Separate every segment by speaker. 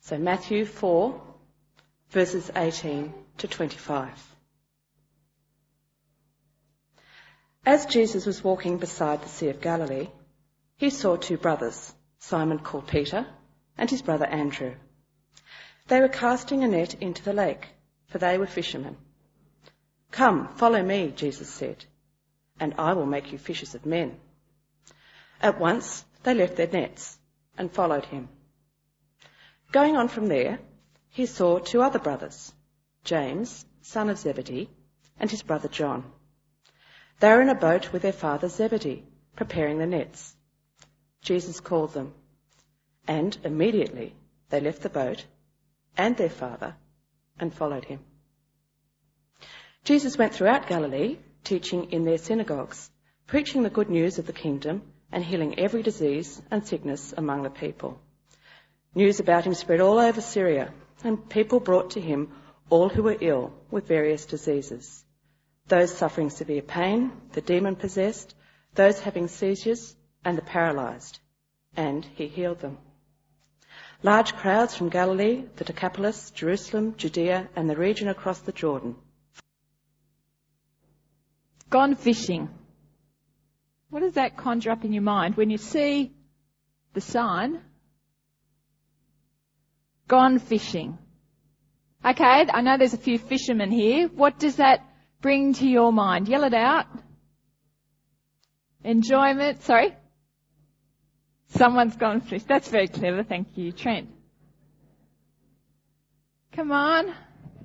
Speaker 1: So Matthew 4, verses 18 to 25. As Jesus was walking beside the Sea of Galilee, he saw two brothers, Simon called Peter and his brother Andrew. They were casting a net into the lake, for they were fishermen. "Come, follow me," Jesus said, "and I will make you fishers of men." At once they left their nets and followed him. Going on from there, he saw two other brothers, James, son of Zebedee, and his brother John. They were in a boat with their father Zebedee, preparing the nets. Jesus called them, and immediately they left the boat and their father and followed him. Jesus went throughout Galilee, teaching in their synagogues, preaching the good news of the kingdom and healing every disease and sickness among the people. News about him spread all over Syria, and people brought to him all who were ill with various diseases, those suffering severe pain, the demon-possessed, those having seizures, and the paralysed, and he healed them. Large crowds from Galilee, the Decapolis, Jerusalem, Judea, and the region across the Jordan.
Speaker 2: Gone fishing. What does that conjure up in your mind when you see the sign, gone fishing? Okay, I know there's a few fishermen here. What does that bring to your mind? Yell it out. Enjoyment. Sorry? Someone's gone fish. That's very clever. Thank you, Trent. Come on.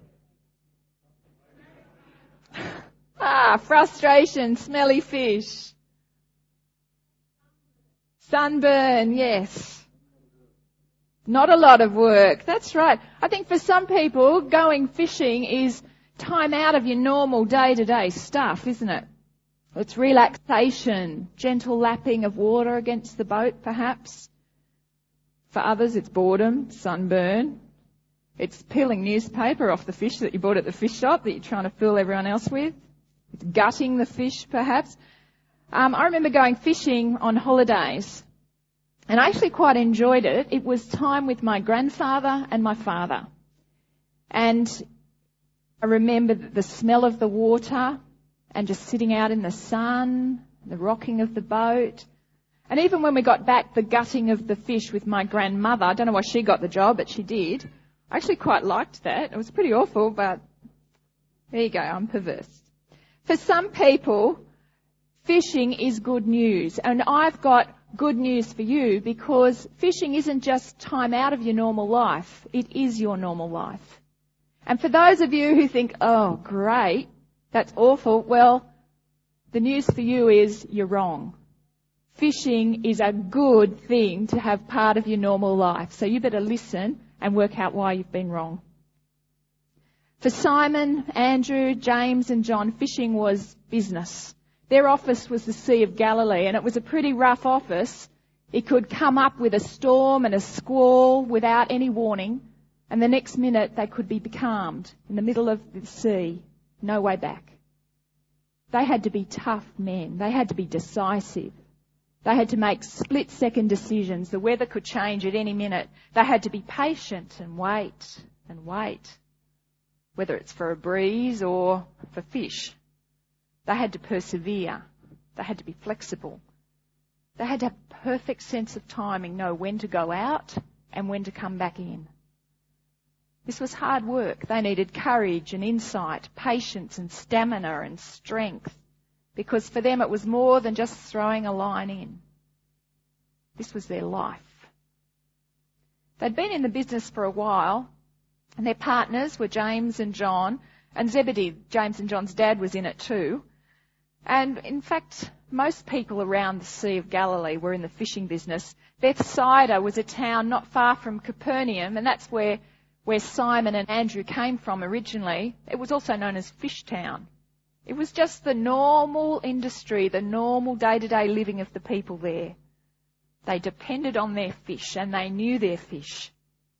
Speaker 2: Frustration, smelly fish. Sunburn, yes. Not a lot of work. That's right. I think for some people, going fishing is time out of your normal day-to-day stuff, isn't it? It's relaxation, gentle lapping of water against the boat, perhaps. For others, it's boredom, sunburn. It's peeling newspaper off the fish that you bought at the fish shop that you're trying to fool everyone else with. It's gutting the fish, perhaps. I remember going fishing on holidays, and I actually quite enjoyed it. It was time with my grandfather and my father. And I remember the smell of the water and just sitting out in the sun, the rocking of the boat. And even when we got back, the gutting of the fish with my grandmother. I don't know why she got the job, but she did. I actually quite liked that. It was pretty awful, but there you go, I'm perverse. For some people, fishing is good news. And I've got good news for you, because fishing isn't just time out of your normal life. It is your normal life. And for those of you who think, oh, great, that's awful, well, the news for you is you're wrong. Fishing is a good thing to have part of your normal life. So you better listen and work out why you've been wrong. For Simon, Andrew, James and John, fishing was business. Their office was the Sea of Galilee, and it was a pretty rough office. It could come up with a storm and a squall without any warning, and the next minute they could be becalmed in the middle of the sea. No way back. They had to be tough men. They had to be decisive. They had to make split-second decisions. The weather could change at any minute. They had to be patient and wait, whether it's for a breeze or for fish. They had to persevere. They had to be flexible. They had to have a perfect sense of timing, know when to go out and when to come back in. This was hard work. They needed courage and insight, patience and stamina and strength, because for them it was more than just throwing a line in. This was their life. They'd been in the business for a while, and their partners were James and John, and Zebedee, James and John's dad, was in it too. And in fact, most people around the Sea of Galilee were in the fishing business. Bethsaida was a town not far from Capernaum, and that's where Simon and Andrew came from originally. It was also known as Fish Town. It was just the normal industry, the normal day-to-day living of the people there. They depended on their fish, and they knew their fish.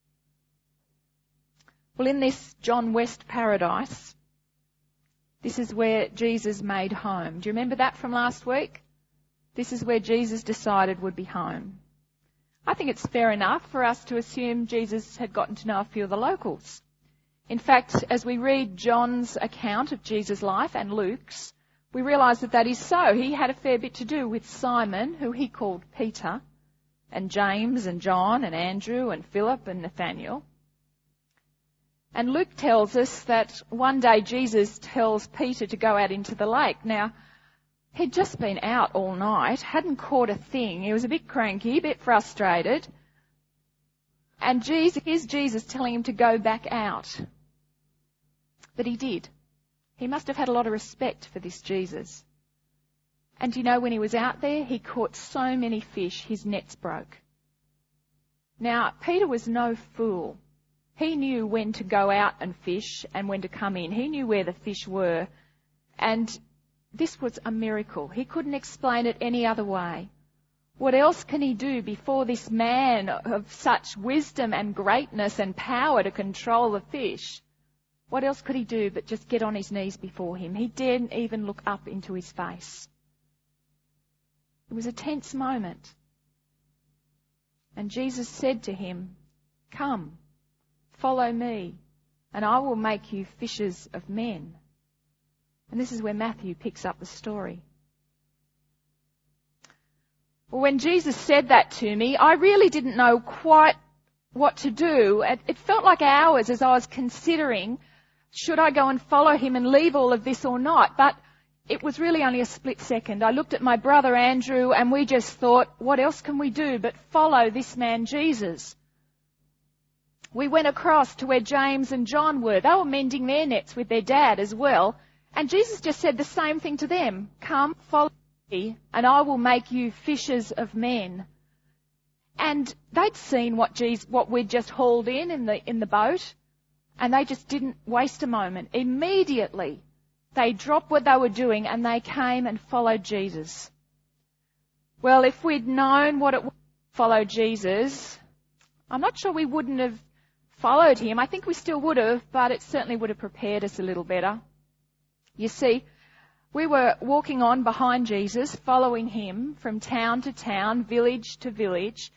Speaker 2: Well, in this John West paradise, this is where Jesus made home. Do you remember that from last week? This is where Jesus decided would be home. I think it's fair enough for us to assume Jesus had gotten to know a few of the locals. In fact, as we read John's account of Jesus' life and Luke's, we realise that that is so. He had a fair bit to do with Simon, who he called Peter, and James and John and Andrew and Philip and Nathaniel. And Luke tells us that one day Jesus tells Peter to go out into the lake. Now, he'd just been out all night, hadn't caught a thing. He was a bit cranky, a bit frustrated. And here's Jesus telling him to go back out. But he did. He must have had a lot of respect for this Jesus. And you know, when he was out there, he caught so many fish, his nets broke. Now, Peter was no fool. He knew when to go out and fish and when to come in. He knew where the fish were. And this was a miracle. He couldn't explain it any other way. What else can he do before this man of such wisdom and greatness and power to control the fish? What else could he do but just get on his knees before him? He daredn't even look up into his face. It was a tense moment. And Jesus said to him, "Come, follow me, and I will make you fishers of men." And this is where Matthew picks up the story. Well, when Jesus said that to me, I really didn't know quite what to do. It felt like hours as I was considering, should I go and follow him and leave all of this or not? But it was really only a split second. I looked at my brother Andrew and we just thought, what else can we do but follow this man Jesus? We went across to where James and John were. They were mending their nets with their dad as well. And Jesus just said the same thing to them. "Come, follow me, and I will make you fishers of men." And they'd seen what we'd just hauled in the boat, and they just didn't waste a moment. Immediately, they dropped what they were doing and they came and followed Jesus. Well, if we'd known what it was to follow Jesus, I'm not sure we wouldn't have followed him. I think we still would have, but it certainly would have prepared us a little better. You see, we were walking on behind Jesus, following him from town to town, village to village.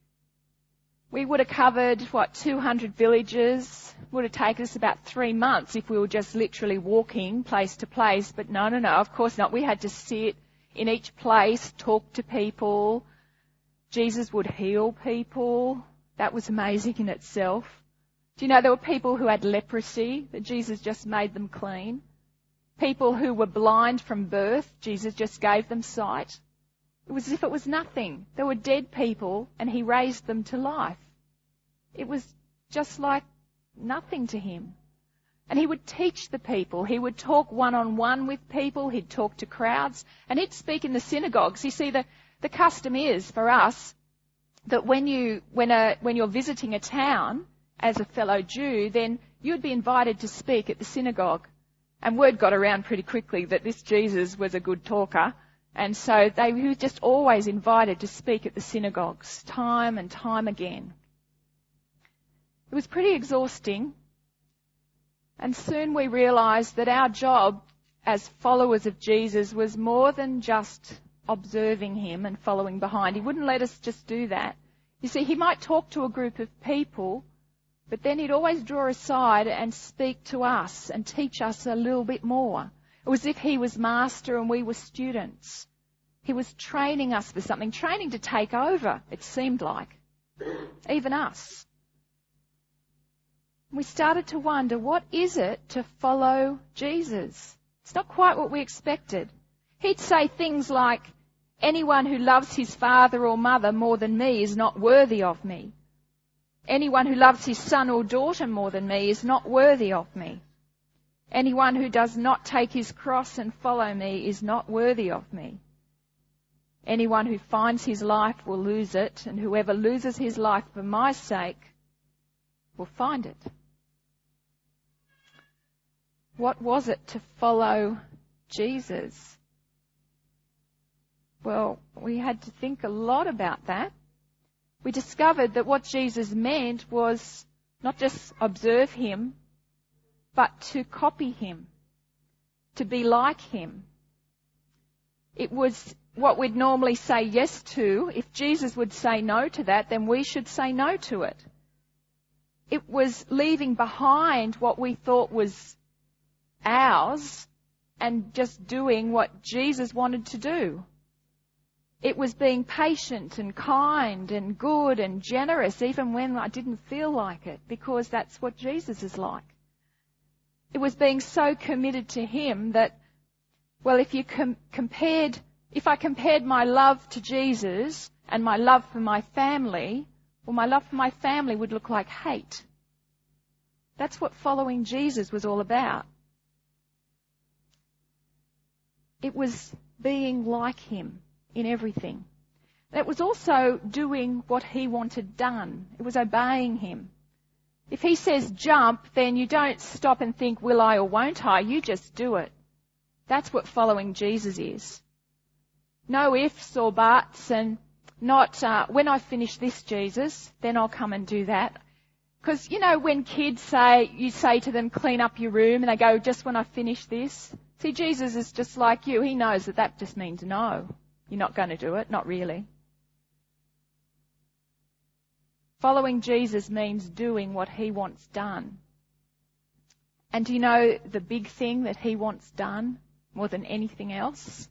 Speaker 2: We would have covered, 200 villages. Would have taken us about 3 months if we were just literally walking place to place. But no, of course not. We had to sit in each place, talk to people. Jesus would heal people. That was amazing in itself. Do you know there were people who had leprosy that Jesus just made them clean? People who were blind from birth, Jesus just gave them sight. It was as if it was nothing. There were dead people and he raised them to life. It was just like nothing to him. And he would teach the people. He would talk one-on-one with people. He'd talk to crowds. And he'd speak in the synagogues. You see, the custom is for us that when you're visiting a town as a fellow Jew, then you'd be invited to speak at the synagogue. And word got around pretty quickly that this Jesus was a good talker. And so they were just always invited to speak at the synagogues, time and time again. It was pretty exhausting. And soon we realised that our job as followers of Jesus was more than just observing him and following behind. He wouldn't let us just do that. You see, he might talk to a group of people, but then he'd always draw aside and speak to us and teach us a little bit more. It was as if he was master and we were students. He was training us for something, training to take over, it seemed like. Even us. We started to wonder, what is it to follow Jesus? It's not quite what we expected. He'd say things like, anyone who loves his father or mother more than me is not worthy of me. Anyone who loves his son or daughter more than me is not worthy of me. Anyone who does not take his cross and follow me is not worthy of me. Anyone who finds his life will lose it, and whoever loses his life for my sake will find it. What was it to follow Jesus? Well, we had to think a lot about that. We discovered that what Jesus meant was not just observe him, but to copy him, to be like him. It was what we'd normally say yes to. If Jesus would say no to that, then we should say no to it. It was leaving behind what we thought was ours and just doing what Jesus wanted to do. It was being patient and kind and good and generous even when I didn't feel like it, because that's what Jesus is like. It was being so committed to him that, well, if you if I compared my love to Jesus and my love for my family, well, my love for my family would look like hate. That's what following Jesus was all about. It was being like him in everything. It was also doing what he wanted done. It was obeying him. If he says jump, then you don't stop and think, will I or won't I? You just do it. That's what following Jesus is. No ifs or buts, and not, when I finish this, Jesus, then I'll come and do that. Because, when kids you say to them, clean up your room, and they go, just when I finish this. See, Jesus is just like you. He knows that just means no. You're not going to do it. Not really. Following Jesus means doing what he wants done. And do you know the big thing that he wants done more than anything else?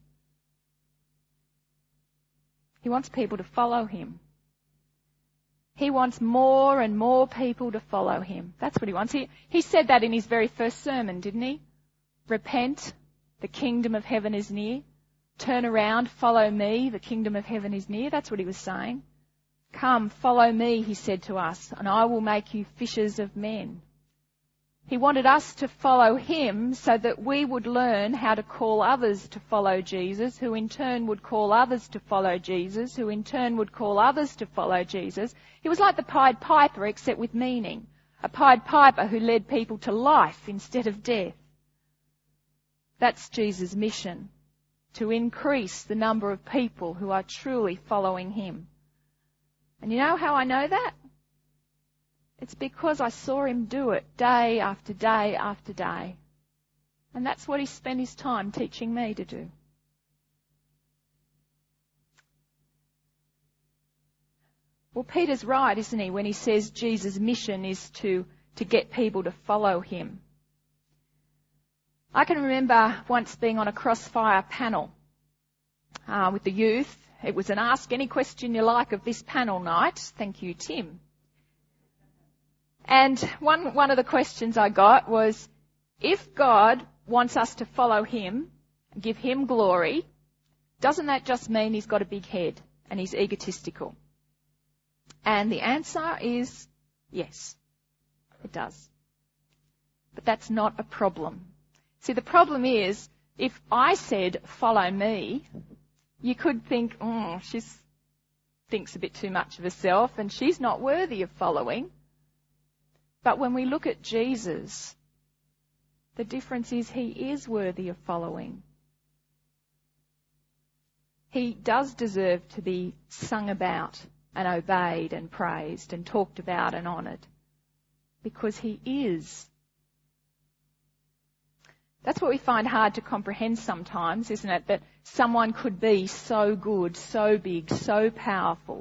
Speaker 2: He wants people to follow him. He wants more and more people to follow him. That's what he wants. He said that in his very first sermon, didn't he? Repent, the kingdom of heaven is near. Turn around, follow me, the kingdom of heaven is near. That's what he was saying. Come, follow me, he said to us, and I will make you fishers of men. He wanted us to follow him so that we would learn how to call others to follow Jesus, who in turn would call others to follow Jesus, who in turn would call others to follow Jesus. He was like the Pied Piper, except with meaning. A Pied Piper who led people to life instead of death. That's Jesus' mission, to increase the number of people who are truly following him. And you know how I know that? It's because I saw him do it day after day after day. And that's what he spent his time teaching me to do. Well, Peter's right, isn't he, when he says Jesus' mission is to get people to follow him. I can remember once being on a Crossfire panel with the youth. It was an ask any question you like of this panel night. Thank you, Tim. And one of the questions I got was, if God wants us to follow him, give him glory, doesn't that just mean he's got a big head and he's egotistical? And the answer is yes, it does. But that's not a problem. See, the problem is, if I said, follow me, you could think, she thinks a bit too much of herself and she's not worthy of following. But when we look at Jesus, the difference is he is worthy of following. He does deserve to be sung about and obeyed and praised and talked about and honoured, because he is. That's what we find hard to comprehend sometimes, isn't it? That someone could be so good, so big, so powerful.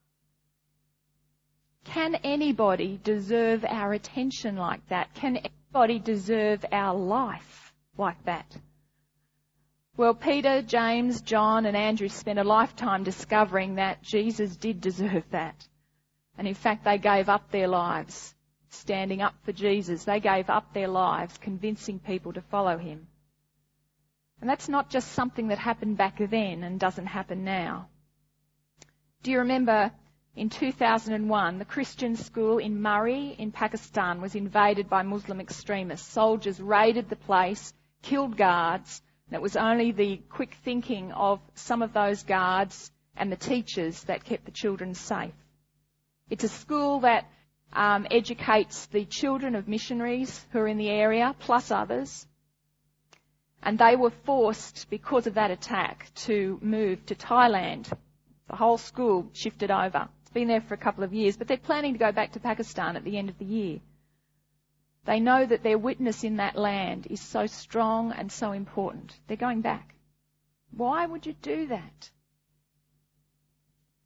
Speaker 2: Can anybody deserve our attention like that? Can anybody deserve our life like that? Well, Peter, James, John and Andrew spent a lifetime discovering that Jesus did deserve that. And in fact, they gave up their lives standing up for Jesus. They gave up their lives convincing people to follow him. And that's not just something that happened back then and doesn't happen now. Do you remember in 2001, the Christian school in Murree in Pakistan was invaded by Muslim extremists. Soldiers raided the place, killed guards, and it was only the quick thinking of some of those guards and the teachers that kept the children safe. It's a school that educates the children of missionaries who are in the area, plus others. And they were forced, because of that attack, to move to Thailand. The whole school shifted over. It's been there for a couple of years, but they're planning to go back to Pakistan at the end of the year. They know that their witness in that land is so strong and so important. They're going back. Why would you do that?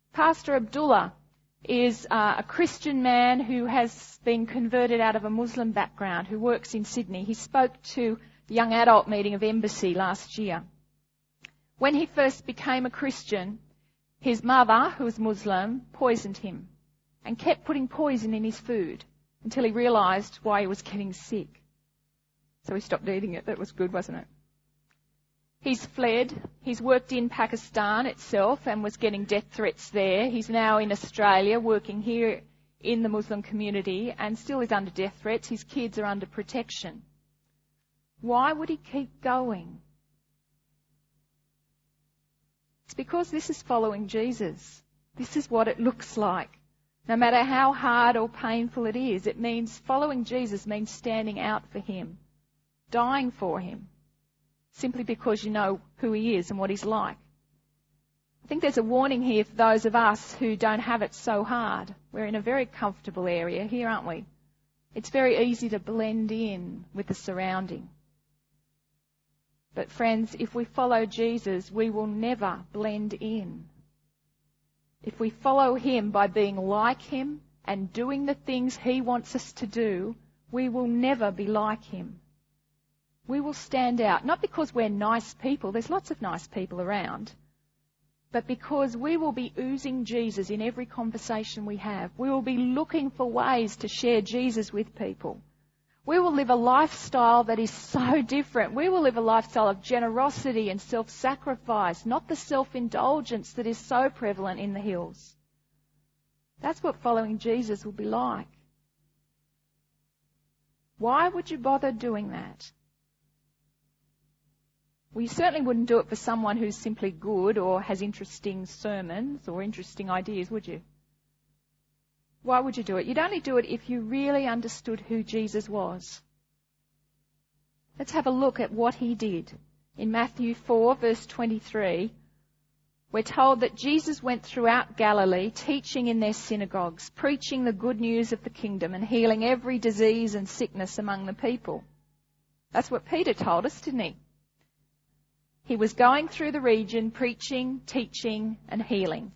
Speaker 2: Pastor Abdullah is a Christian man who has been converted out of a Muslim background, who works in Sydney. He spoke to the young adult meeting of Embassy last year. When he first became a Christian, his mother, who was Muslim, poisoned him and kept putting poison in his food until he realised why he was getting sick. So he stopped eating it. That was good, wasn't it? He's fled. He's worked in Pakistan itself and was getting death threats there. He's now in Australia working here in the Muslim community and still is under death threats. His kids are under protection. Why would he keep going? It's because this is following Jesus. This is what it looks like. No matter how hard or painful it is, it means following Jesus means standing out for him, dying for him, simply because you know who he is and what he's like. I think there's a warning here for those of us who don't have it so hard. We're in a very comfortable area here, aren't we? It's very easy to blend in with the surrounding. But friends, if we follow Jesus, we will never blend in. If we follow him by being like him and doing the things he wants us to do, we will never be like him. We will stand out, not because we're nice people, there's lots of nice people around, but because we will be oozing Jesus in every conversation we have. We will be looking for ways to share Jesus with people. We will live a lifestyle that is so different. We will live a lifestyle of generosity and self-sacrifice, not the self-indulgence that is so prevalent in the hills. That's what following Jesus will be like. Why would you bother doing that? Well, you certainly wouldn't do it for someone who's simply good or has interesting sermons or interesting ideas, would you? Why would you do it? You'd only do it if you really understood who Jesus was. Let's have a look at what he did. In Matthew 4, verse 23, we're told that Jesus went throughout Galilee, teaching in their synagogues, preaching the good news of the kingdom and healing every disease and sickness among the people. That's what Peter told us, didn't he? He was going through the region, preaching, teaching, and healing.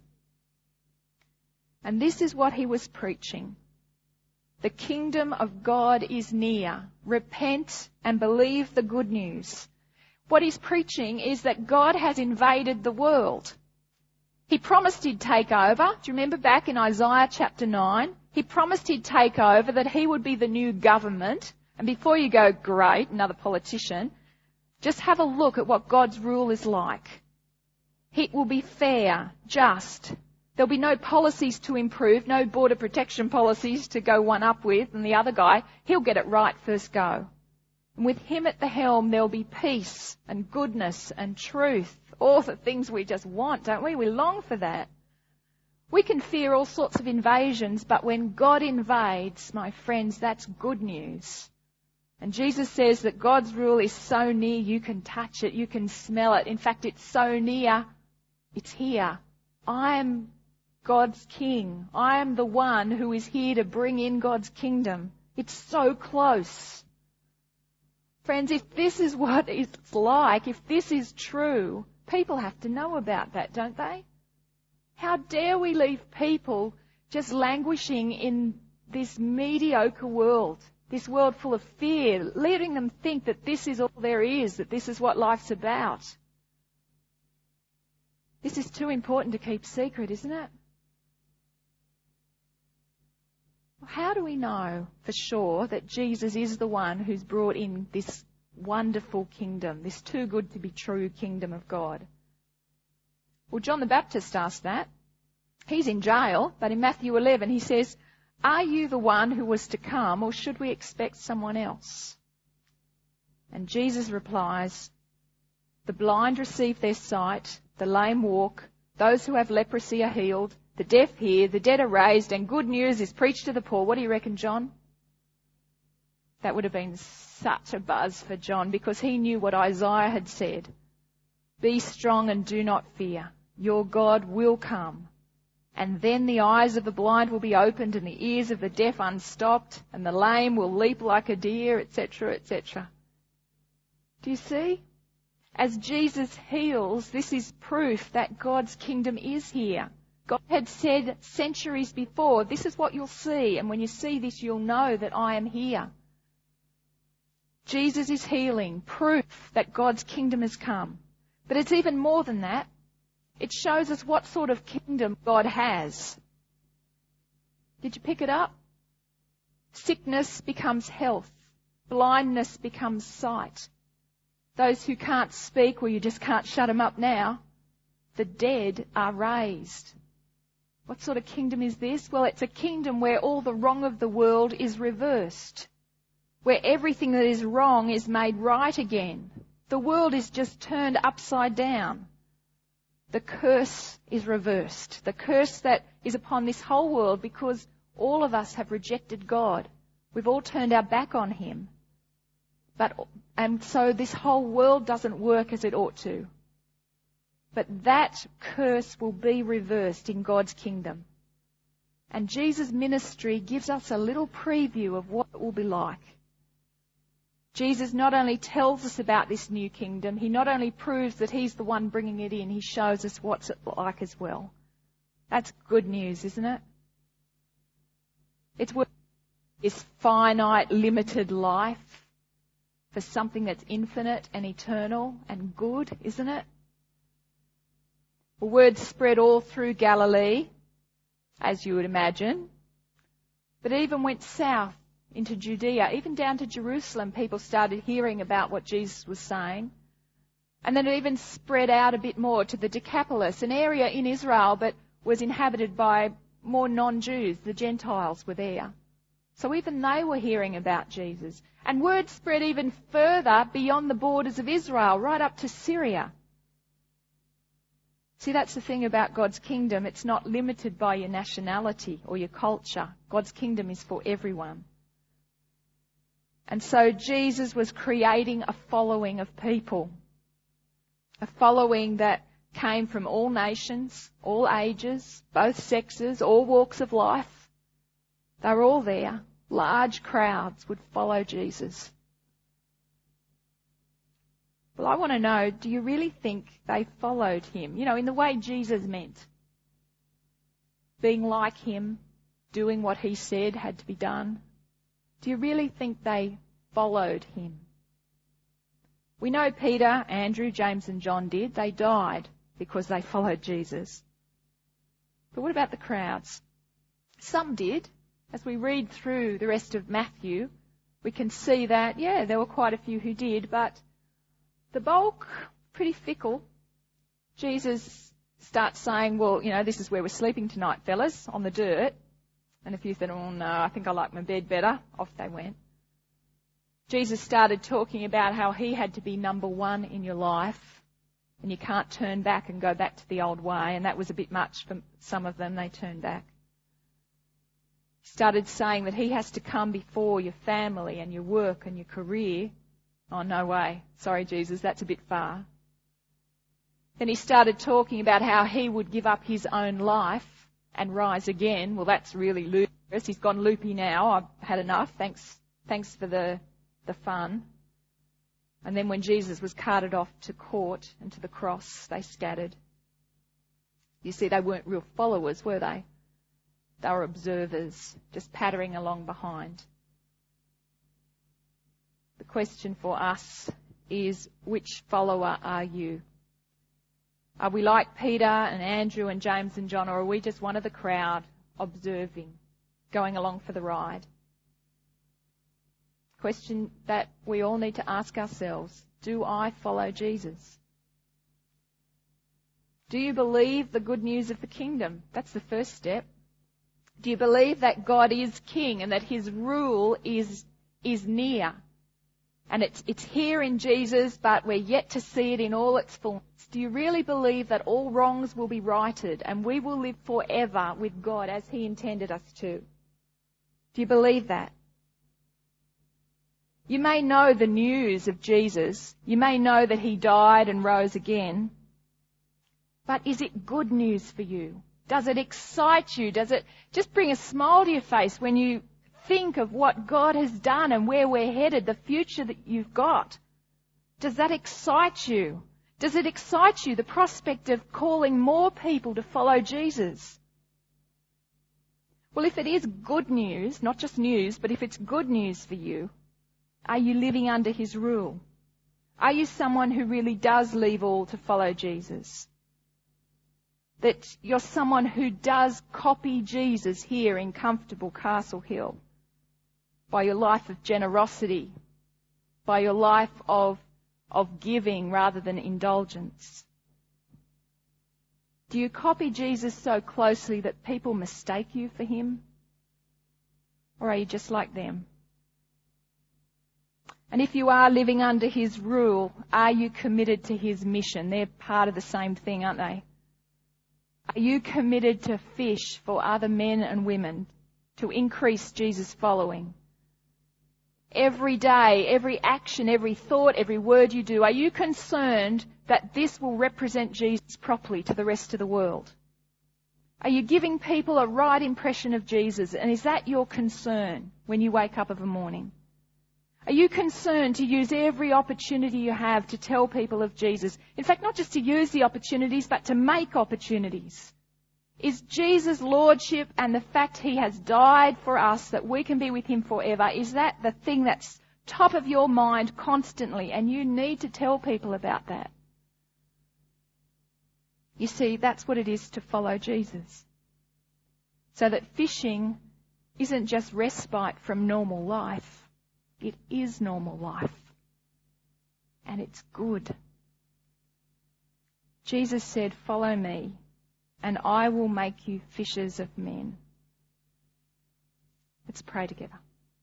Speaker 2: And this is what he was preaching. The kingdom of God is near. Repent and believe the good news. What he's preaching is that God has invaded the world. He promised he'd take over. Do you remember back in Isaiah chapter 9? He promised he'd take over, that he would be the new government. And before you go, great, another politician, just have a look at what God's rule is like. It will be fair, just. There'll be no policies to improve, no border protection policies to go one up with, and the other guy, he'll get it right first go. And with him at the helm, there'll be peace and goodness and truth, all the things we just want, don't we? We long for that. We can fear all sorts of invasions, but when God invades, my friends, that's good news. And Jesus says that God's rule is so near you can touch it, you can smell it. In fact, it's so near, it's here. I am God's king. I am the one who is here to bring in God's kingdom. It's so close. Friends, if this is what it's like, if this is true, people have to know about that, don't they? How dare we leave people just languishing in this mediocre world, this world full of fear, letting them think that this is all there is, that this is what life's about. This is too important to keep secret, isn't it? How do we know for sure that Jesus is the one who's brought in this wonderful kingdom, this too good to be true kingdom of God? Well, John the Baptist asked that. He's in jail, but in Matthew 11 he says, "Are you the one who was to come, or should we expect someone else?" And Jesus replies, "The blind receive their sight, the lame walk, those who have leprosy are healed, the deaf hear, the dead are raised, and good news is preached to the poor." What do you reckon, John? That would have been such a buzz for John, because he knew what Isaiah had said. Be strong and do not fear. Your God will come. And then the eyes of the blind will be opened and the ears of the deaf unstopped, and the lame will leap like a deer, etc., etc. Do you see? As Jesus heals, this is proof that God's kingdom is here. God had said centuries before, this is what you'll see, and when you see this, you'll know that I am here. Jesus is healing, proof that God's kingdom has come. But it's even more than that. It shows us what sort of kingdom God has. Did you pick it up? Sickness becomes health. Blindness becomes sight. Those who can't speak, well, you just can't shut them up now. The dead are raised. What sort of kingdom is this? Well, it's a kingdom where all the wrong of the world is reversed, where everything that is wrong is made right again. The world is just turned upside down. The curse is reversed. The curse that is upon this whole world because all of us have rejected God. We've all turned our back on Him. And so this whole world doesn't work as it ought to. But that curse will be reversed in God's kingdom. And Jesus' ministry gives us a little preview of what it will be like. Jesus not only tells us about this new kingdom, He not only proves that He's the one bringing it in, He shows us what's it like as well. That's good news, isn't it? It's worth this finite, limited life for something that's infinite and eternal and good, isn't it? Well, word spread all through Galilee, as you would imagine, but it even went south into Judea, even down to Jerusalem. People started hearing about what Jesus was saying. And then it even spread out a bit more to the Decapolis, an area in Israel but was inhabited by more non-Jews. The Gentiles were there. So even they were hearing about Jesus. And word spread even further beyond the borders of Israel, right up to Syria. See, that's the thing about God's kingdom. It's not limited by your nationality or your culture. God's kingdom is for everyone. And so Jesus was creating a following of people. A following that came from all nations, all ages, both sexes, all walks of life. They were all there. Large crowds would follow Jesus. Well, I want to know, do you really think they followed Him? You know, in the way Jesus meant. Being like Him, doing what He said had to be done. Do you really think they followed Him? We know Peter, Andrew, James and John did. They died because they followed Jesus. But what about the crowds? Some did. As we read through the rest of Matthew, we can see that, yeah, there were quite a few who did, but the bulk, pretty fickle. Jesus starts saying, well, you know, this is where we're sleeping tonight, fellas, on the dirt. And a few said, oh no, I think I like my bed better. Off they went. Jesus started talking about how He had to be number one in your life. And you can't turn back and go back to the old way. And that was a bit much for some of them. They turned back. He started saying that He has to come before your family and your work and your career. Oh, no way. Sorry, Jesus, that's a bit far. Then He started talking about how He would give up His own life and rise again. Well, that's really ludicrous. He's gone loopy now. I've had enough. Thanks for the fun. And then when Jesus was carted off to court and to the cross, they scattered. You see, they weren't real followers, were they? They were observers, just pattering along behind. The question for us is, which follower are you? Are we like Peter and Andrew and James and John, or are we just one of the crowd observing, going along for the ride? Question that we all need to ask ourselves. Do I follow Jesus? Do you believe the good news of the kingdom? That's the first step. Do you believe that God is king and that His rule is near? And it's here in Jesus, but we're yet to see it in all its fullness. Do you really believe that all wrongs will be righted and we will live forever with God as He intended us to? Do you believe that? You may know the news of Jesus. You may know that He died and rose again. But is it good news for you? Does it excite you? Does it just bring a smile to your face when you think of what God has done and where we're headed, the future that you've got? Does that excite you? Does it excite you, the prospect of calling more people to follow Jesus? Well, if it is good news, not just news, but if it's good news for you, are you living under his rule? Are you someone who really does leave all to follow Jesus? That you're someone who does copy Jesus here in comfortable Castle Hill by your life of generosity, by your life of giving rather than indulgence? Do you copy Jesus so closely that people mistake you for him? Or are you just like them? And if you are living under his rule, are you committed to his mission? They're part of the same thing, aren't they? Are you committed to fish for other men and women to increase Jesus' following? Every day, every action, every thought, every word you do, are you concerned that this will represent Jesus properly to the rest of the world? Are you giving people a right impression of Jesus? And is that your concern when you wake up of a morning? Are you concerned to use every opportunity you have to tell people of Jesus? In fact, not just to use the opportunities, but to make opportunities. Is Jesus' lordship and the fact he has died for us that we can be with him forever, is that the thing that's top of your mind constantly? And you need to tell people about that. You see, that's what it is to follow Jesus. So that fishing isn't just respite from normal life. It is normal life. And it's good. Jesus said, "Follow me, and I will make you fishers of men." Let's pray together.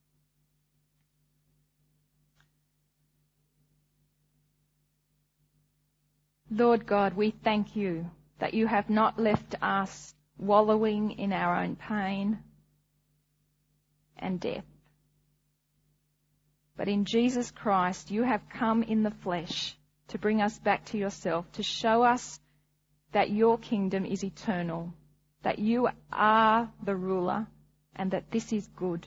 Speaker 2: Lord God, we thank you that you have not left us wallowing in our own pain and death. But in Jesus Christ, you have come in the flesh to bring us back to yourself, to show us that your kingdom is eternal, that you are the ruler, and that this is good.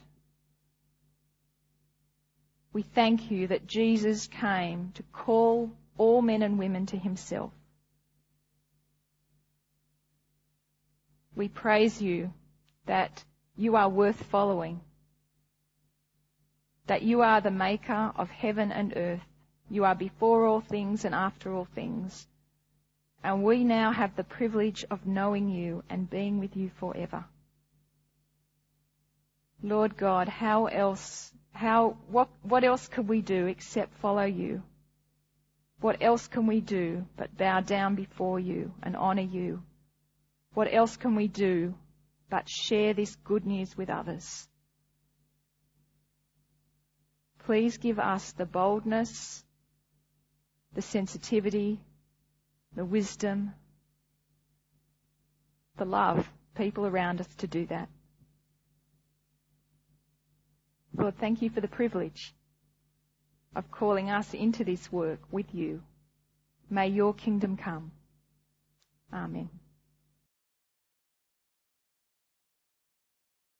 Speaker 2: We thank you that Jesus came to call all men and women to himself. We praise you that you are worth following, that you are the maker of heaven and earth. You are before all things and after all things. And we now have the privilege of knowing you and being with you forever. Lord God, what else could we do except follow you? What else can we do but bow down before you and honour you? What else can we do but share this good news with others? Please give us the boldness, the sensitivity, the wisdom, the love, people around us to do that. Lord, thank you for the privilege of calling us into this work with you. May your kingdom come. Amen.